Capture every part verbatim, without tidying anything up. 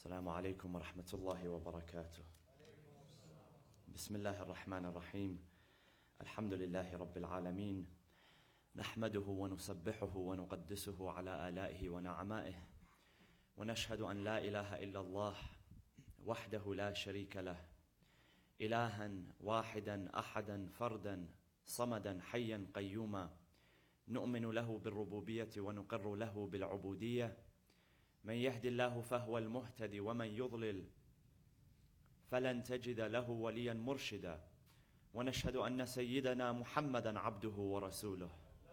السلام عليكم ورحمة الله وبركاته. بسم الله الرحمن الرحيم. الحمد لله رب العالمين، نحمده ونسبحه ونقدسه على آلائه ونعمائه، ونشهد أن لا إله إلا الله وحده لا شريك له، إلها واحدا أحدا فردا صمدا حيا قيوما، نؤمن له بالربوبية ونقر له بالعبودية. من يهد الله فهو المهتدي ومن يضلل فلن تجد له وليا مرشدا. ونشهد أن سيدنا محمدا عبده ورسوله،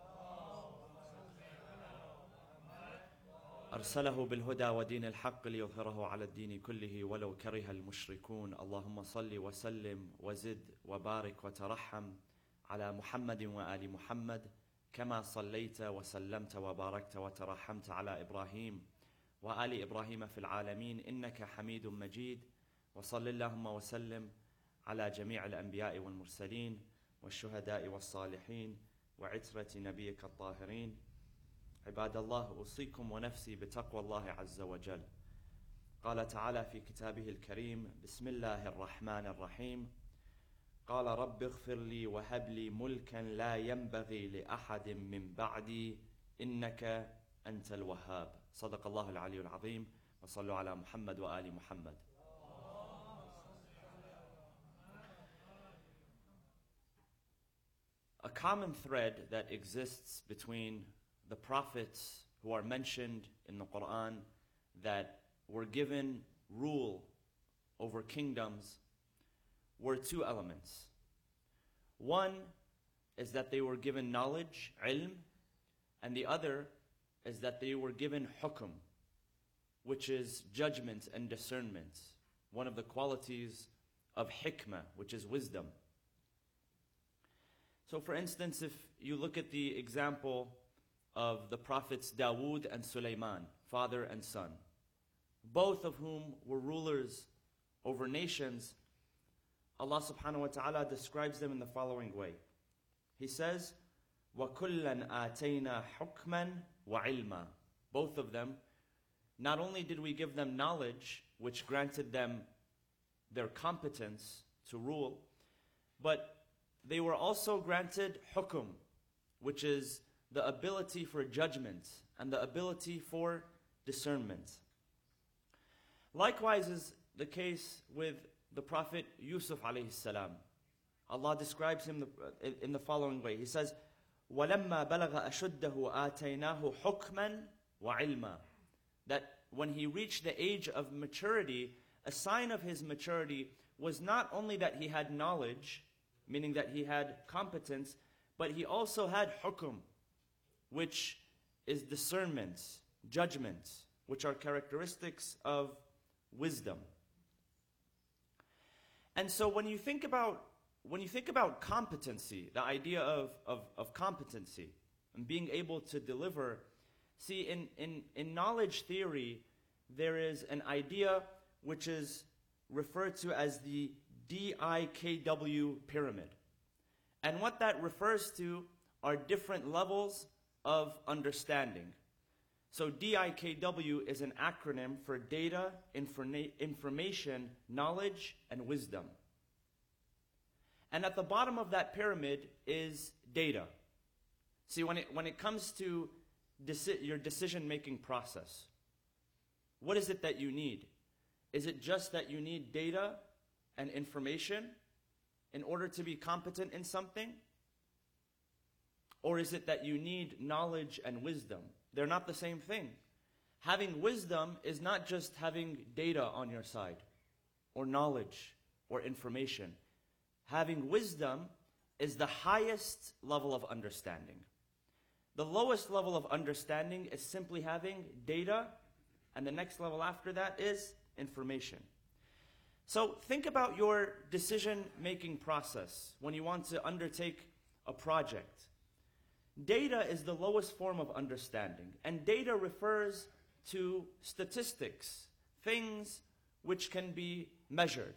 أرسله بالهدى ودين الحق ليظهره على الدين كله ولو كره المشركون. اللهم صل وسلم وزد وبارك وترحم على محمد وآل محمد كما صليت وسلمت وباركت وترحمت على إبراهيم وآل إبراهيم في العالمين إنك حميد مجيد. وصل اللهم وسلم على جميع الأنبياء والمرسلين والشهداء والصالحين وعترة نبيك الطاهرين. عباد الله، أوصيكم ونفسي بتقوى الله عز وجل. قال تعالى في كتابه الكريم: بسم الله الرحمن الرحيم. قال رب اغفر لي وهب لي ملكا لا ينبغي لأحد من بعدي إنك أنت الوهاب. صدق الله العلي العظيم. وصلوا على محمد وآل محمد. A common thread that exists between the prophets who are mentioned in the Quran that were given rule over kingdoms were two elements. One is that they were given knowledge, ilm, and the other is that they were given hukm, which is judgment and discernment, one of the qualities of hikmah, which is wisdom. So for instance, if you look at the example of the prophets Dawood and Sulaiman, father and son, both of whom were rulers over nations, Allah subhanahu wa ta'ala describes them in the following way. He says, وَكُلًّا آتَيْنَا حُكْمًا وَعِلْمًا. Both of them, not only did we give them knowledge, which granted them their competence to rule, but they were also granted hukum, which is the ability for judgment and the ability for discernment. Likewise is the case with the Prophet Yusuf alayhi salam. Allah describes him in the following way. He says, وَلَمَّا بَلَغَ أَشُدَّهُ آتَيْنَاهُ حُكْمًا وَعِلْمًا. That when he reached the age of maturity, a sign of his maturity was not only that he had knowledge, meaning that he had competence, but he also had hukum, which is discernment, judgment, which are characteristics of wisdom. And so when you think about when you think about competency, the idea of, of, of competency and being able to deliver, see, in, in, in knowledge theory, there is an idea which is referred to as the D I K W pyramid. And what that refers to are different levels of understanding. So D I K W is an acronym for data, informa- information, knowledge, and wisdom. And at the bottom of that pyramid is data. See, when it, when it comes to deci- your decision-making process, what is it that you need? Is it just that you need data and information in order to be competent in something? Or is it that you need knowledge and wisdom? They're not the same thing. Having wisdom is not just having data on your side, or knowledge, or information. Having wisdom is the highest level of understanding. The lowest level of understanding is simply having data, and the next level after that is information. So think about your decision-making process when you want to undertake a project. Data is the lowest form of understanding, and data refers to statistics, things which can be measured.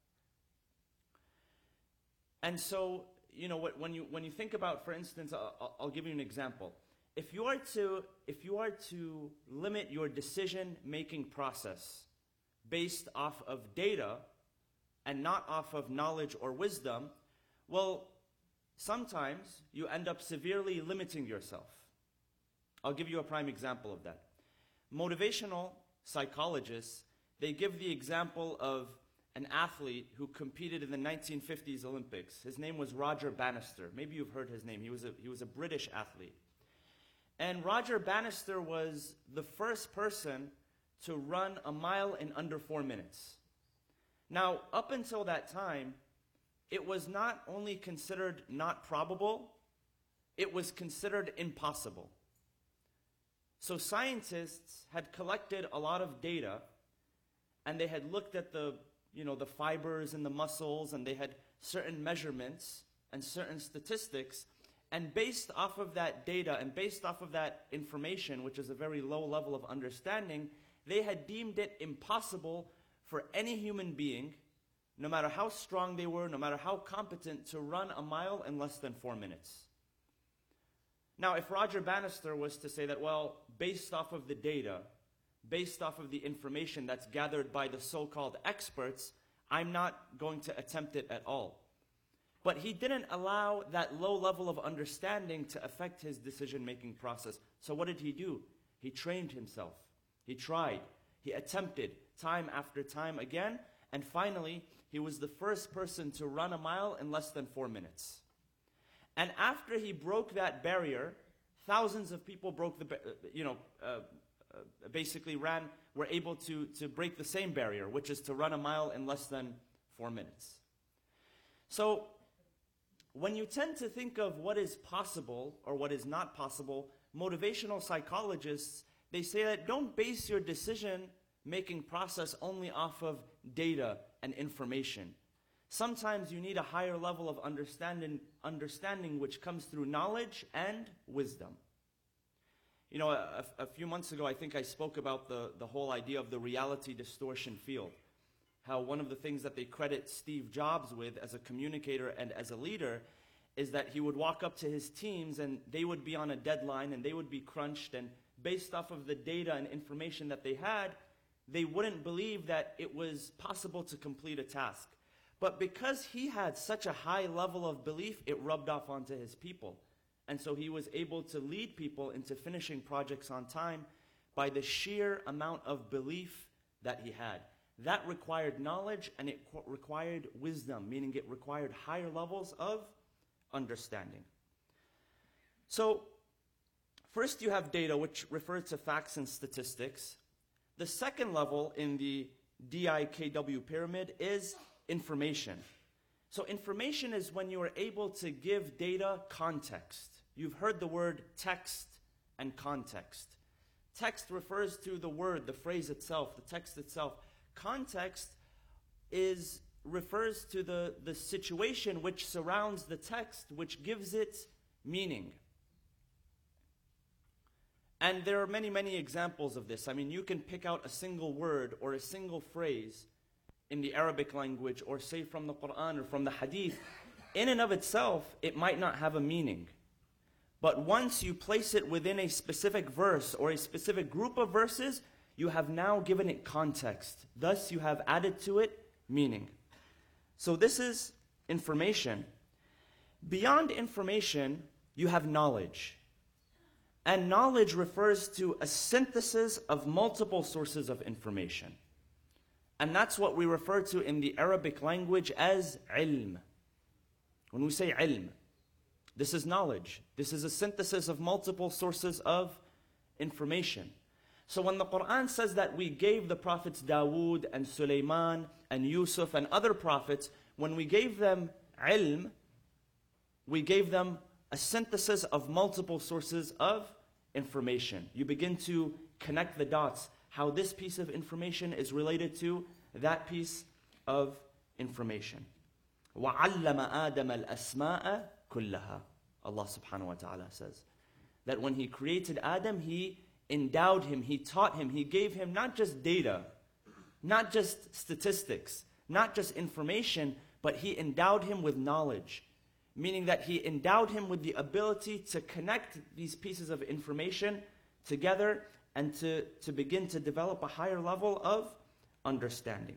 And so, you know, when you when you think about, for instance, I'll, I'll give you an example. If you are to if you are to limit your decision-making process based off of data and not off of knowledge or wisdom, well, sometimes you end up severely limiting yourself. I'll give you a prime example of that. Motivational psychologists, they give the example of an athlete who competed in the nineteen fifties Olympics. His name was Roger Bannister. Maybe you've heard his name. He was a, he was a British athlete. And Roger Bannister was the first person to run a mile in under four minutes. Now, up until that time, it was not only considered not probable, it was considered impossible. So scientists had collected a lot of data, and they had looked at the, you know, the fibers in the muscles, and they had certain measurements and certain statistics, and based off of that data and based off of that information, which is a very low level of understanding, they had deemed it impossible for any human being, no matter how strong they were, no matter how competent, to run a mile in less than four minutes. Now, if Roger Bannister was to say that, well, based off of the data, based off of the information that's gathered by the so-called experts, I'm not going to attempt it at all. But he didn't allow that low level of understanding to affect his decision-making process. So what did he do? He trained himself. He tried. He attempted time after time again. And finally, he was the first person to run a mile in less than four minutes. And after he broke that barrier, thousands of people broke the, you know, uh, uh, basically ran, were able to, to break the same barrier, which is to run a mile in less than four minutes. So, when you tend to think of what is possible or what is not possible, motivational psychologists, they say that don't base your decision-making process only off of data and information. Sometimes you need a higher level of understanding, understanding which comes through knowledge and wisdom. You know, a, a few months ago, I think I spoke about the, the whole idea of the reality distortion field. How one of the things that they credit Steve Jobs with as a communicator and as a leader is that he would walk up to his teams and they would be on a deadline and they would be crunched, and based off of the data and information that they had, they wouldn't believe that it was possible to complete a task. But because he had such a high level of belief, it rubbed off onto his people. And so he was able to lead people into finishing projects on time by the sheer amount of belief that he had. That required knowledge and it required wisdom, meaning it required higher levels of understanding. So, first you have data, which refers to facts and statistics. The second level in the D I K W pyramid is information. So information is when you are able to give data context. You've heard the word text and context. Text refers to the word, the phrase itself, the text itself. Context is refers to the, the situation which surrounds the text, which gives it meaning. And there are many, many examples of this. I mean, you can pick out a single word or a single phrase in the Arabic language, or say from the Quran or from the Hadith. In and of itself, it might not have a meaning. But once you place it within a specific verse or a specific group of verses, you have now given it context. Thus, you have added to it meaning. So this is information. Beyond information, you have knowledge. And knowledge refers to a synthesis of multiple sources of information. And that's what we refer to in the Arabic language as ilm. When we say ilm, this is knowledge. This is a synthesis of multiple sources of information. So when the Quran says that we gave the prophets Dawood and Sulaiman and Yusuf and other prophets, when we gave them ilm, we gave them a synthesis of multiple sources of information. You begin to connect the dots, how this piece of information is related to that piece of information. وَعَلَّمَ آدَمَ الْأَسْمَاءَ كُلَّهَا. Allah subhanahu wa ta'ala says that when He created Adam, He endowed him, He taught him, He gave him not just data, not just statistics, not just information, but He endowed him with knowledge. Meaning that He endowed him with the ability to connect these pieces of information together and to, to begin to develop a higher level of understanding.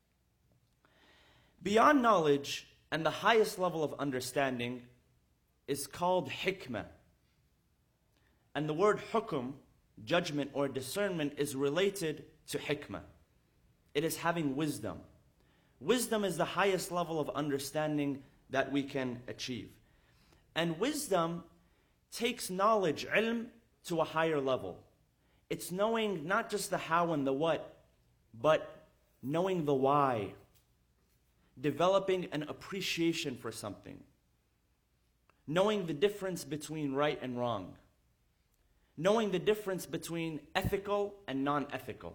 Beyond knowledge and the highest level of understanding is called hikmah. And the word hukum, judgment or discernment, is related to hikmah. It is having wisdom. Wisdom is the highest level of understanding that we can achieve. And wisdom takes knowledge, ilm, to a higher level. It's knowing not just the how and the what, but knowing the why. Developing an appreciation for something. Knowing the difference between right and wrong. Knowing the difference between ethical and non-ethical.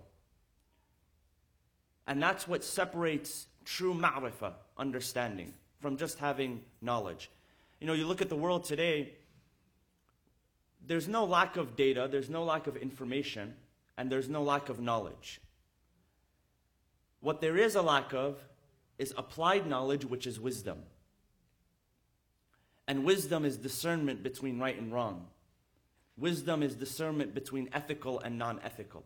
And that's what separates true ma'rifah, understanding, from just having knowledge. You know, you look at the world today, there's no lack of data, there's no lack of information, and there's no lack of knowledge. What there is a lack of is applied knowledge, which is wisdom. And wisdom is discernment between right and wrong. Wisdom is discernment between ethical and non-ethical.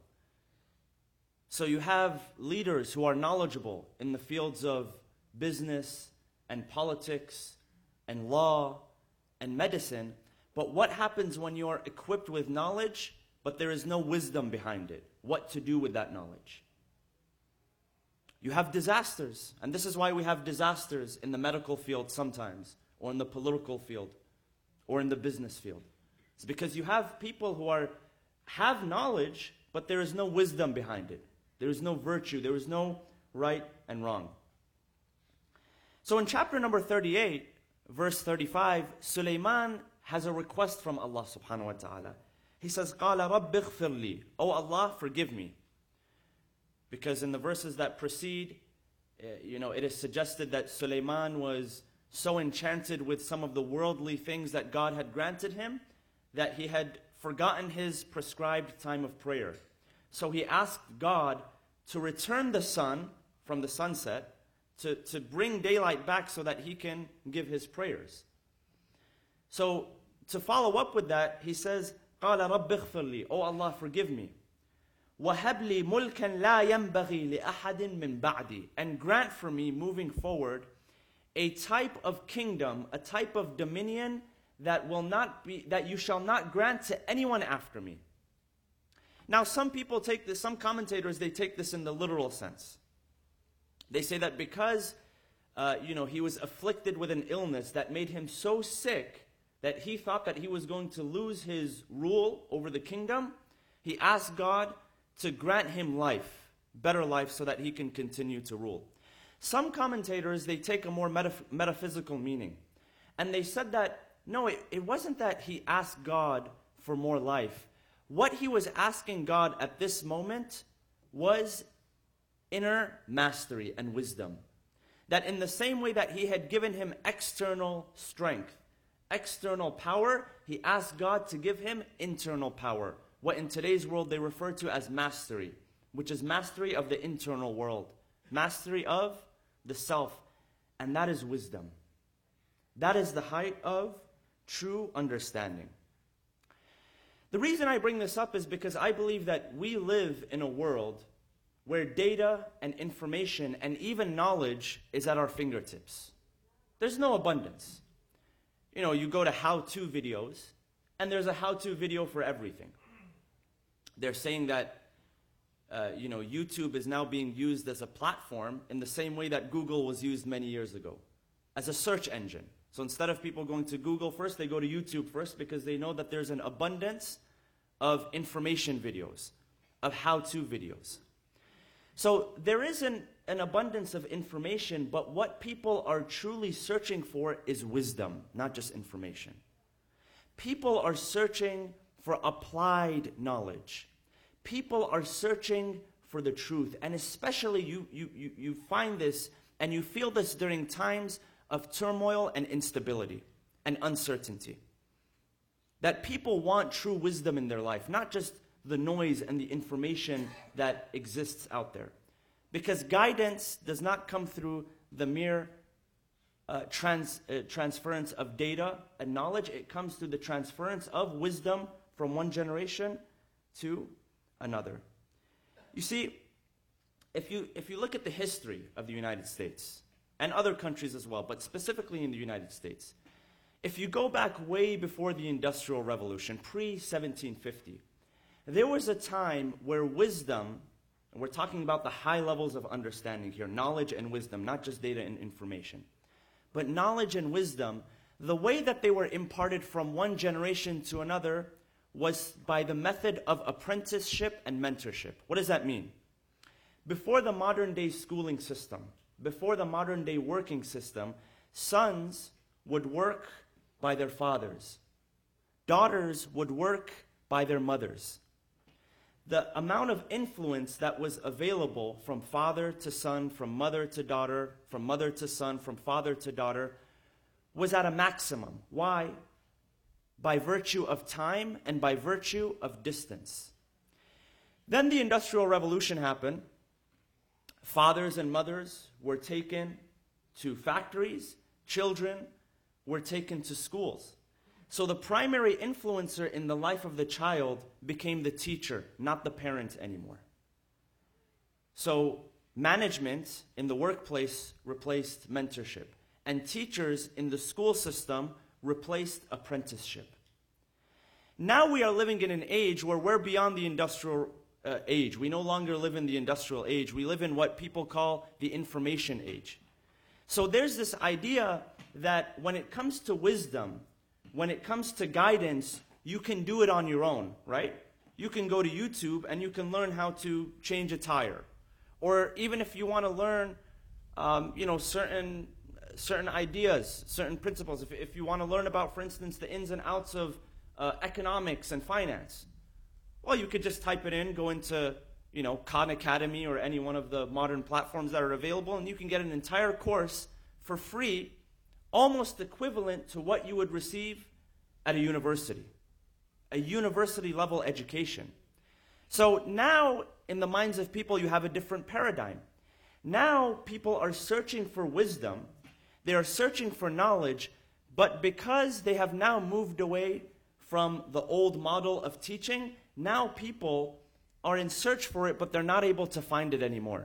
So you have leaders who are knowledgeable in the fields of business and politics and law and medicine. But what happens when you are equipped with knowledge, but there is no wisdom behind it? What to do with that knowledge? You have disasters. And this is why we have disasters in the medical field sometimes, or in the political field, or in the business field. It's because you have people who are have knowledge, but there is no wisdom behind it. There is no virtue. There is no right and wrong. So in chapter number thirty-eight, verse thirty-five, Sulaiman has a request from Allah subhanahu wa ta'ala. He says, قَالَ رَبِّ اغْفِرْ لِي. Oh Allah, forgive me. Because in the verses that precede, uh, you know, it is suggested that Sulaiman was so enchanted with some of the worldly things that God had granted him that he had forgotten his prescribed time of prayer. So he asked God to return the sun from the sunset, to, to bring daylight back so that he can give his prayers. So to follow up with that, he says, قَالَ رَبِّ اغْفِرْ لِي. Oh Allah, forgive me. وَهَبْ لِي مُلْكًا لَا يَنْبَغِي لِأَحَدٍ مِّن بَعْدِي. And grant for me, moving forward, a type of kingdom, a type of dominion that will not be, that you shall not grant to anyone after me. Now, some people take this, some commentators, they take this in the literal sense. They say that because, uh, you know, he was afflicted with an illness that made him so sick that he thought that he was going to lose his rule over the kingdom, he asked God to grant him life, better life, so that he can continue to rule. Some commentators, they take a more metaph- metaphysical meaning. And they said that, no, it, it wasn't that he asked God for more life. What he was asking God at this moment was inner mastery and wisdom. That in the same way that he had given him external strength, external power, he asked God to give him internal power. What in today's world they refer to as mastery, which is mastery of the internal world. Mastery of the self. And that is wisdom. That is the height of true understanding. The reason I bring this up is because I believe that we live in a world where data and information and even knowledge is at our fingertips. There's no abundance. You know, you go to how-to videos, and there's a how-to video for everything. They're saying that, uh, you know, YouTube is now being used as a platform in the same way that Google was used many years ago, as a search engine. So instead of people going to Google first, they go to YouTube first because they know that there's an abundance of information videos, of how-to videos. So there is an, an abundance of information, but what people are truly searching for is wisdom, not just information. People are searching for applied knowledge. People are searching for the truth. And especially you, you, you, you find this and you feel this during times of turmoil and instability and uncertainty. That people want true wisdom in their life, not just the noise and the information that exists out there. Because guidance does not come through the mere uh, trans, uh, transference of data and knowledge. It comes through the transference of wisdom from one generation to another. You see, if you, if you look at the history of the United States, and other countries as well, but specifically in the United States, if you go back way before the Industrial Revolution, pre seventeen fifty, there was a time where wisdom, and we're talking about the high levels of understanding here, knowledge and wisdom, not just data and information, but knowledge and wisdom, the way that they were imparted from one generation to another was by the method of apprenticeship and mentorship. What does that mean? Before the modern day schooling system, before the modern day working system, sons would work by their fathers. Daughters would work by their mothers. The amount of influence that was available from father to son, from mother to daughter, from mother to son, from father to daughter, was at a maximum. Why? By virtue of time and by virtue of distance. Then the Industrial Revolution happened. Fathers and mothers were taken to factories. Children were taken to schools. So the primary influencer in the life of the child became the teacher, not the parent anymore. So management in the workplace replaced mentorship, and teachers in the school system replaced apprenticeship. Now we are living in an age where we're beyond the industrial uh, age. We no longer live in the industrial age. We live in what people call the information age. So there's this idea that when it comes to wisdom, when it comes to guidance, you can do it on your own, right? You can go to YouTube and you can learn how to change a tire. Or even if you want to learn, um, you know, certain certain ideas, certain principles. If, if you want to learn about, for instance, the ins and outs of uh, economics and finance, well, you could just type it in, go into, you know, Khan Academy or any one of the modern platforms that are available, and you can get an entire course for free, almost equivalent to what you would receive at a university, a university level education. So now, in the minds of people, you have a different paradigm. Now, people are searching for wisdom, they are searching for knowledge, but because they have now moved away from the old model of teaching, now people are in search for it, but they're not able to find it anymore.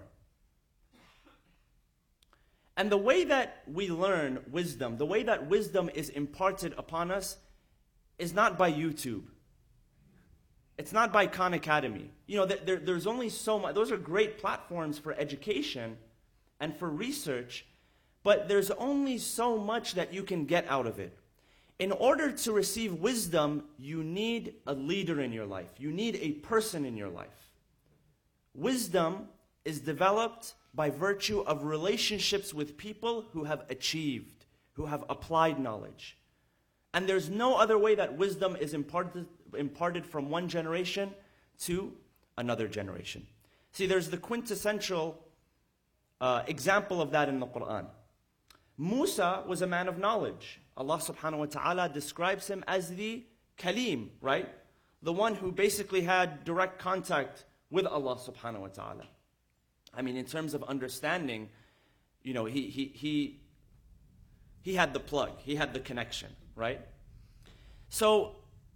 And the way that we learn wisdom, the way that wisdom is imparted upon us, is not by YouTube. It's not by Khan Academy. You know, there, there's only so much. Those are great platforms for education and for research, but there's only so much that you can get out of it. In order to receive wisdom, you need a leader in your life. You need a person in your life. Wisdom is developed by virtue of relationships with people who have achieved, who have applied knowledge. And there's no other way that wisdom is imparted, imparted from one generation to another generation. See, there's the quintessential uh, example of that in the Quran. Musa was a man of knowledge. Allah subhanahu wa ta'ala describes him as the Kalim, right? The one who basically had direct contact with Allah subhanahu wa ta'ala. I mean, in terms of understanding, you know, he, he, he, he had the plug, he had the connection, right? So,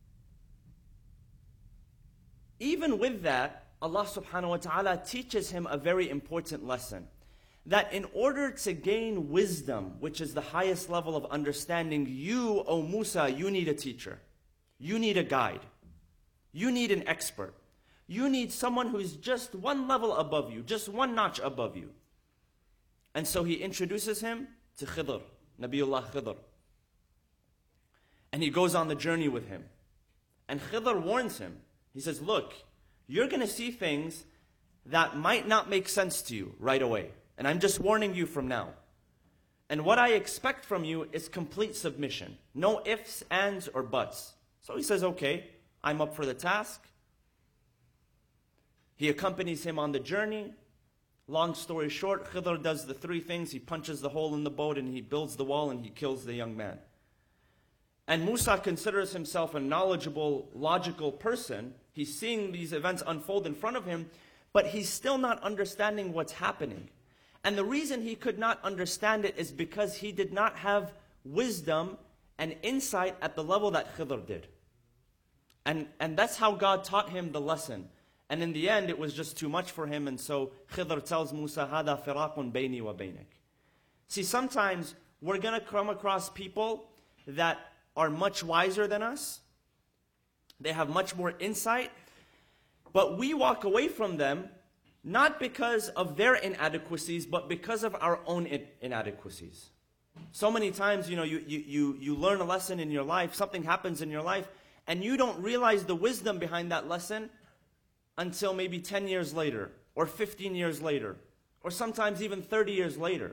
even with that, Allah subhanahu wa ta'ala teaches him a very important lesson. That in order to gain wisdom, which is the highest level of understanding, you, O Musa, you need a teacher. You need a guide. You need an expert. You need someone who is just one level above you, just one notch above you. And so he introduces him to Khidr, Nabiullah Khidr. And he goes on the journey with him. And Khidr warns him. He says, look, you're going to see things that might not make sense to you right away. And I'm just warning you from now. And what I expect from you is complete submission. No ifs, ands, or buts. So he says, okay, I'm up for the task. He accompanies him on the journey. Long story short, Khidr does the three things. He punches the hole in the boat and he builds the wall and he kills the young man. And Musa considers himself a knowledgeable, logical person. He's seeing these events unfold in front of him, but he's still not understanding what's happening. And the reason he could not understand it is because he did not have wisdom and insight at the level that Khidr did. And, and that's how God taught him the lesson. And in the end, it was just too much for him, and so Khidr tells Musa, هَذَا فِرَاقٌ بَيْنِي وَبَيْنِكَ. See, sometimes we're going to come across people that are much wiser than us. They have much more insight. But we walk away from them not because of their inadequacies, but because of our own in inadequacies. So many times, you know, you, you, you, you learn a lesson in your life, something happens in your life, and you don't realize the wisdom behind that lesson until maybe ten years later, or fifteen years later, or sometimes even thirty years later.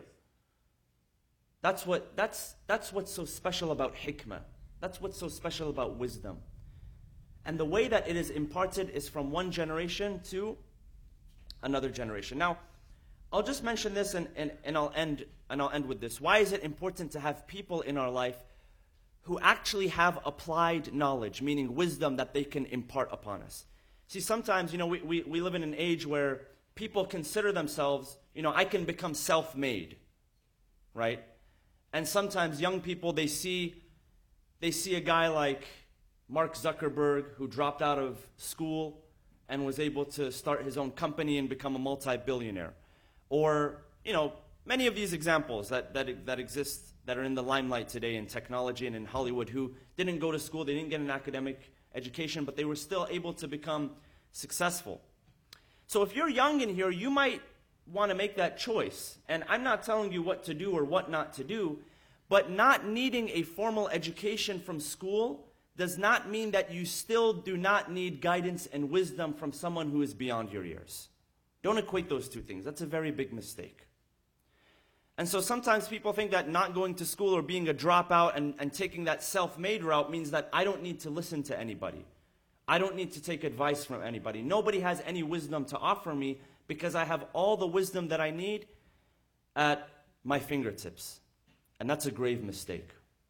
That's, what, that's, that's what's so special about hikmah. That's what's so special about wisdom. And the way that it is imparted is from one generation to another generation. Now, I'll just mention this and, and, and, I'll end, and I'll end with this. Why is it important to have people in our life who actually have applied knowledge, meaning wisdom that they can impart upon us? See, sometimes, you know, we, we, we live in an age where people consider themselves, you know, I can become self-made, right? And sometimes young people, they see, they see a guy like Mark Zuckerberg who dropped out of school and was able to start his own company and become a multi-billionaire. Or, you know, many of these examples that, that, that exist, that are in the limelight today in technology and in Hollywood, who didn't go to school, they didn't get an academic education, but they were still able to become successful. So if you're young in here, you might want to make that choice. And I'm not telling you what to do or what not to do, but not needing a formal education from school does not mean that you still do not need guidance and wisdom from someone who is beyond your years. Don't equate those two things. That's a very big mistake. And so sometimes people think that not going to school or being a dropout and, and taking that self-made route means that I don't need to listen to anybody. I don't need to take advice from anybody. Nobody has any wisdom to offer me because I have all the wisdom that I need at my fingertips. And that's a grave mistake.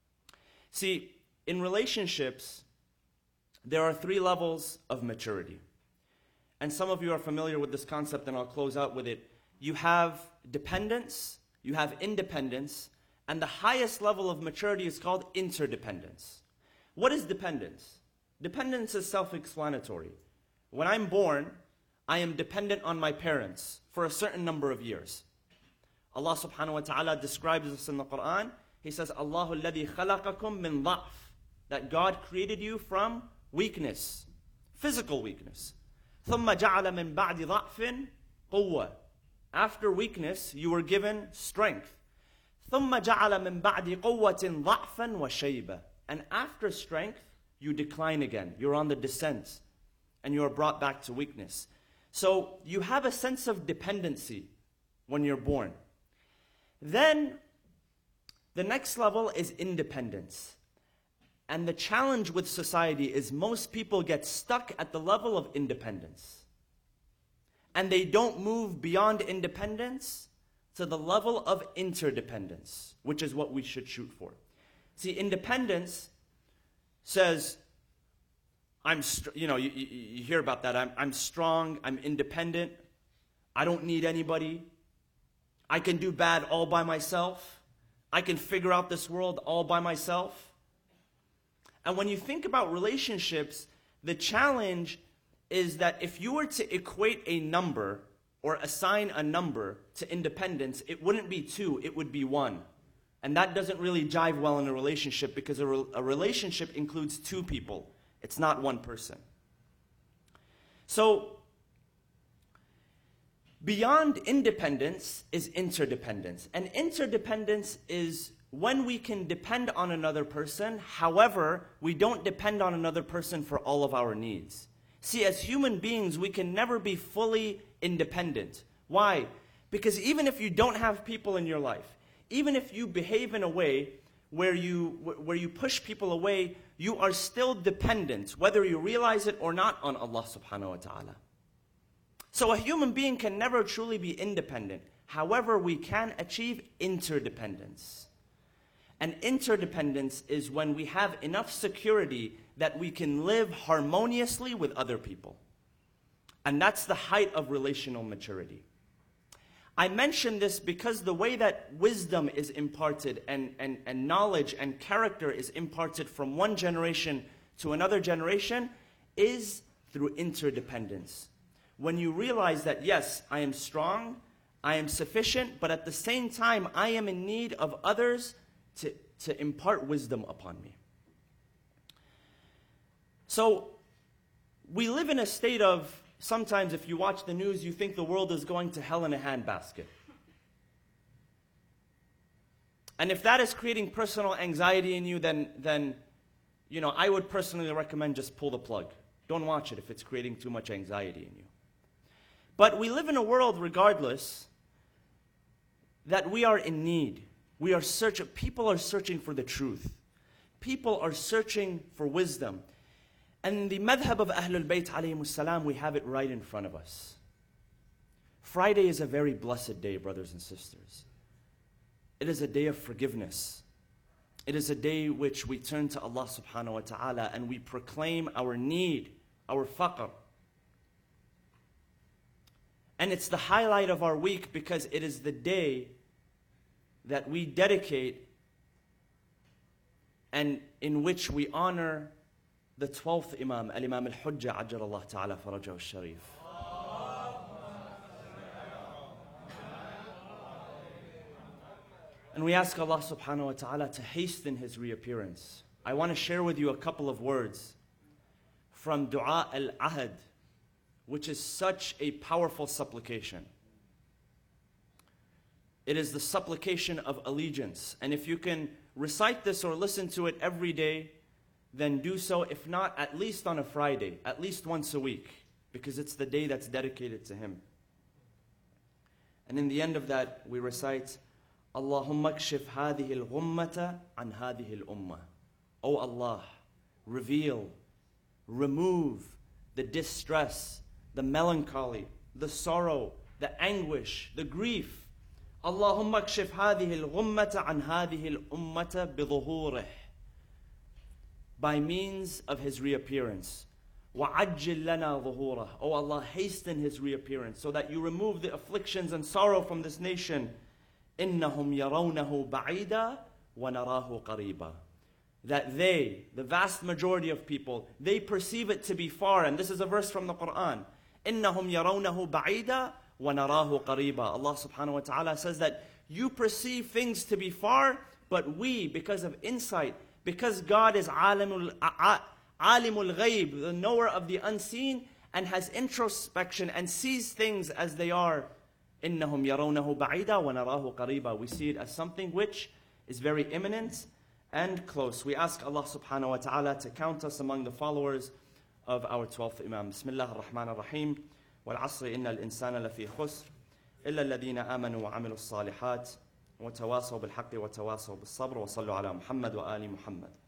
See, in relationships, there are three levels of maturity. And some of you are familiar with this concept, and I'll close out with it. You have dependence, you have independence, and the highest level of maturity is called interdependence. What is dependence? Dependence is self-explanatory. When I'm born, I am dependent on my parents for a certain number of years. Allah subhanahu wa ta'ala describes this in the Quran. He says, Allahu alladhi khalaqakum min dha'f. That God created you from weakness, physical weakness. ثُمَّ جَعَلَ مِن بَعْدِ ضَعْفٍ قُوَّةٍ. After weakness, you were given strength. ثُمَّ جَعَلَ مِن بَعْدِ قُوَّةٍ ضَعْفًا وَشَيْبًا. And after strength, you decline again. You're on the descent, and you are brought back to weakness. So you have a sense of dependency when you're born. Then, the next level is independence. And the challenge with society is most people get stuck at the level of independence. And they don't move beyond independence to the level of interdependence, which is what we should shoot for. See, independence says, I'm, you know, you, you, you hear about that. I'm, I'm strong, I'm independent, I don't need anybody, I can do bad all by myself, I can figure out this world all by myself. And when you think about relationships, the challenge is that if you were to equate a number or assign a number to independence, it wouldn't be two, it would be one. And that doesn't really jive well in a relationship because a, re a relationship includes two people. It's not one person. So, beyond independence is interdependence. And interdependence is when we can depend on another person, however, we don't depend on another person for all of our needs. See, as human beings, we can never be fully independent. Why? Because even if you don't have people in your life, even if you behave in a way where you, where you push people away, you are still dependent, whether you realize it or not, on Allah subhanahu wa ta'ala. So a human being can never truly be independent. However, we can achieve interdependence. And interdependence is when we have enough security that we can live harmoniously with other people. And that's the height of relational maturity. I mention this because the way that wisdom is imparted and, and, and knowledge and character is imparted from one generation to another generation is through interdependence. when you realize that, yes, I am strong, I am sufficient, but at the same time, I am in need of others to, to impart wisdom upon me. So, we live in a state of, sometimes if you watch the news, you think the world is going to hell in a handbasket. And if that is creating personal anxiety in you, then, then, you know, I would personally recommend just pull the plug. Don't watch it if it's creating too much anxiety in you. But we live in a world, regardless, that we are in need. We are searching, people are searching for the truth. People are searching for wisdom. And the madhab of Ahlul Bayt alayhimus salam, we have it right in front of us. Friday is a very blessed day, brothers and sisters. It is a day of forgiveness. It is a day which we turn to Allah subhanahu wa ta'ala and we proclaim our need, our faqr. And it's the highlight of our week because it is the day that we dedicate and in which we honor the twelfth Imam, Al-Imam Al-Hujjah, Ajjalallahu Ta'ala Farajahu Al-Sharif. And we ask Allah subhanahu wa ta'ala to hasten his reappearance. I want to share with you a couple of words from Dua al-Ahad, which is such a powerful supplication. It is the supplication of allegiance. And if you can recite this or listen to it every day, then do so. If not, at least on a Friday, at least once a week, because it's the day that's dedicated to him. And in the end of that, we recite, Allahumma kshif hadhihi al-ghummata an hadhihi al-ummah. O Allah, reveal, remove the distress, the melancholy, the sorrow, the anguish, the grief. Allahumma kshif hadhihi al-ghummata an hadhihi al-ummata bidhuhurih. By means of his reappearance. وَعَجِّلْ لَنَا ظُهُورَهُ. O Allah, hasten his reappearance so that you remove the afflictions and sorrow from this nation. إِنَّهُمْ يَرَوْنَهُ بَعِيدًا وَنَرَاهُ قَرِيبًا. That they, the vast majority of people, they perceive it to be far. And this is a verse from the Quran. إِنَّهُمْ يَرَوْنَهُ بَعِيدًا وَنَرَاهُ قَرِيبًا. Allah subhanahu wa ta'ala says that you perceive things to be far, but we, because of insight, because God is alimul, alimul ghayb, the knower of the unseen, and has introspection and sees things as they are. إِنَّهُمْ يَرَوْنَهُ بَعِيدًا وَنَرَاهُ قَرِيبًا. We see it as something which is very imminent and close. We ask Allah subhanahu wa ta'ala to count us among the followers of our twelfth Imam. Bismillah ar-Rahman ar-Rahim. وَالْعَصْرِ إِنَّ الْإِنسَانَ لَفِي خُسْرٍ إِلَّا الَّذِينَ آمَنُوا وَعَمِلُوا الصَّالِحَاتِ وتواصوا بالحق وتواصوا بالصبر وصلوا على محمد وآل محمد.